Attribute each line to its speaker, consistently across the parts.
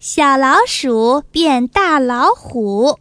Speaker 1: 小老鼠变大老虎。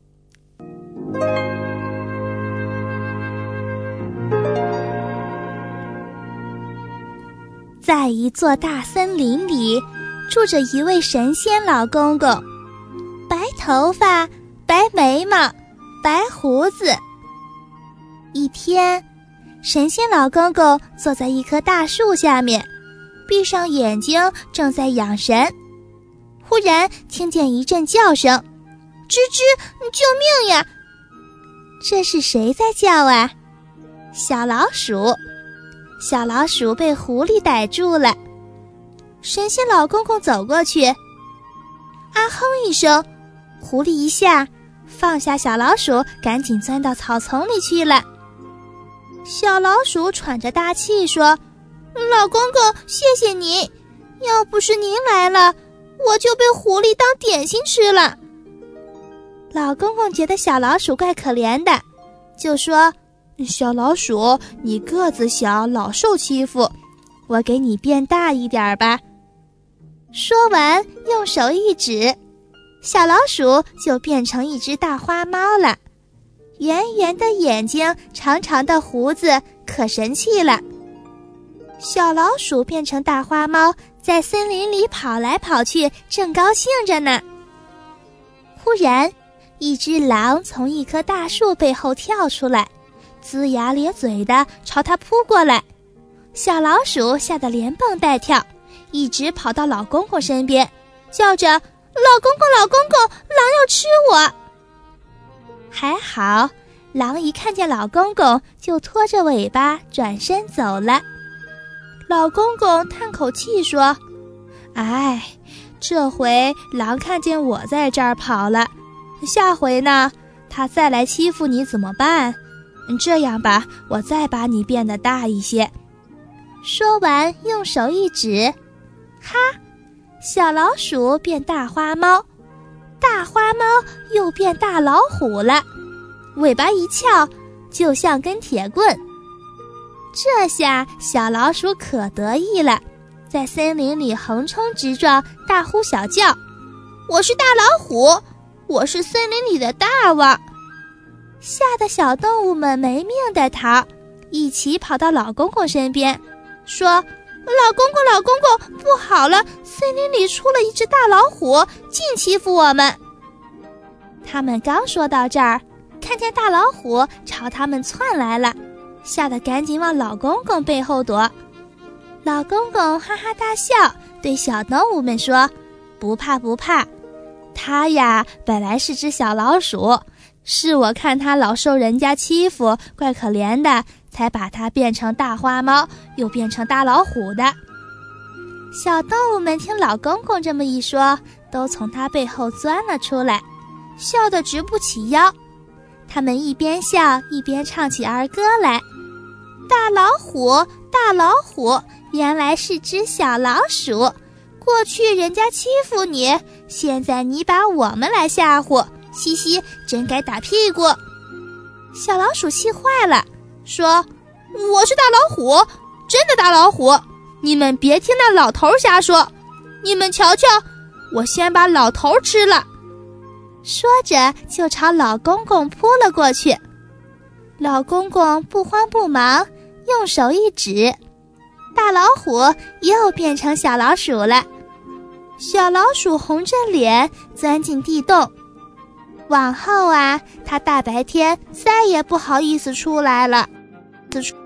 Speaker 1: 在一座大森林里，住着一位神仙老公公，白头发、白眉毛、白胡子。一天，神仙老公公坐在一棵大树下面，闭上眼睛，正在养神。忽然听见一阵叫声，吱吱，救命呀！这是谁在叫啊？小老鼠。小老鼠被狐狸逮住了。神仙老公公走过去，啊哼一声，狐狸一下放下小老鼠，赶紧钻到草丛里去了。小老鼠喘着大气说：老公公，谢谢您，要不是您来了，我就被狐狸当点心吃了。老公公觉得小老鼠怪可怜的，就说：小老鼠，你个子小，老受欺负，我给你变大一点吧。说完，用手一指，小老鼠就变成一只大花猫了。圆圆的眼睛，长长的胡子，可神气了。小老鼠变成大花猫，在森林里跑来跑去，正高兴着呢。忽然，一只狼从一棵大树背后跳出来，龇牙咧嘴的朝它扑过来。小老鼠吓得连蹦带跳，一直跑到老公公身边，叫着：老公公，老公公，狼要吃我！还好，狼一看见老公公，就拖着尾巴转身走了。老公公叹口气说：哎，这回狼看见我在这儿跑了，下回呢，他再来欺负你怎么办？这样吧，我再把你变得大一些。说完，用手一指，哈，小老鼠变大花猫，大花猫又变大老虎了，尾巴一翘，就像根铁棍。这下小老鼠可得意了，在森林里横冲直撞，大呼小叫：我是大老虎，我是森林里的大王！吓得小动物们没命地逃，一起跑到老公公身边，说：老公公，老公公，不好了，森林里出了一只大老虎，尽欺负我们。他们刚说到这儿，看见大老虎朝他们窜来了，吓得赶紧往老公公背后躲。老公公哈哈大笑，对小动物们说：不怕不怕，他呀本来是只小老鼠，是我看他老受人家欺负，怪可怜的，才把他变成大花猫，又变成大老虎的。小动物们听老公公这么一说，都从他背后钻了出来，笑得直不起腰。他们一边笑一边唱起儿歌来：大老虎，大老虎，原来是只小老鼠，过去人家欺负你，现在你把我们来吓唬，嘻嘻，真该打屁股。小老鼠气坏了，说：我是大老虎，真的大老虎，你们别听那老头瞎说，你们瞧瞧，我先把老头吃了。说着就朝老公公扑了过去。老公公不慌不忙，用手一指，大老虎又变成小老鼠了。小老鼠红着脸钻进地洞，往后啊，他大白天再也不好意思出来了。